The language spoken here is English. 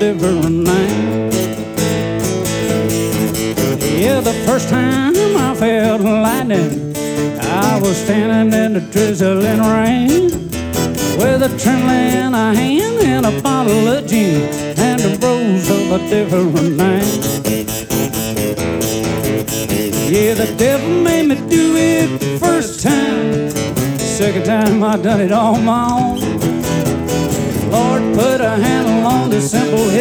different name. Yeah, the first time I felt lightning, I was standing in the drizzling rain with a trembling in a hand and a bottle of gin and a rose of a different name. Yeah, the devil made me do it the first time. Second time I done it on my own. Lord put a handle on the simple head.